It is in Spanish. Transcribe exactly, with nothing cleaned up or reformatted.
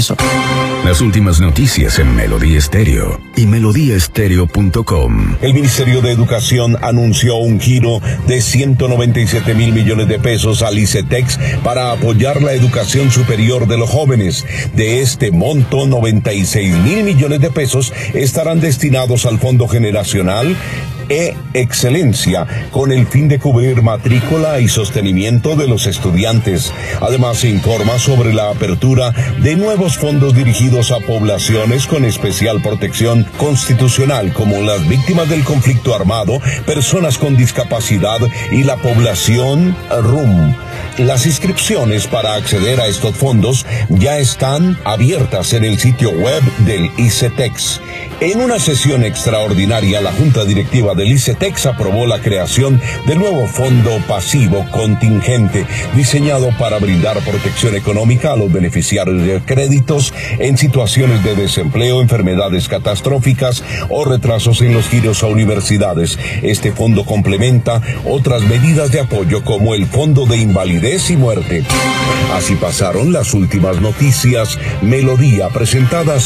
Las últimas noticias en Melodía Estéreo y melodía estéreo punto com. El Ministerio de Educación anunció un giro de ciento noventa y siete mil millones de pesos al ICETEX para apoyar la educación superior de los jóvenes. De este monto, noventa y seis mil millones de pesos estarán destinados al Fondo Generacional e Excelencia, con el fin de cubrir matrícula y sostenimiento de los estudiantes. Además, se informa sobre la apertura de nuevos fondos dirigidos a poblaciones con especial protección constitucional, como las víctimas del conflicto armado, personas con discapacidad y la población R U M. Las inscripciones para acceder a estos fondos ya están abiertas en el sitio web del ICETEX. En una sesión extraordinaria, la Junta Directiva del ICETEX aprobó la creación del nuevo Fondo Pasivo Contingente, diseñado para brindar protección económica a los beneficiarios de créditos en situaciones de desempleo, enfermedades catastróficas o retrasos en los giros a universidades. Este fondo complementa otras medidas de apoyo como el Fondo de Invalidez y Muerte. Así pasaron las últimas noticias. Melodía, presentadas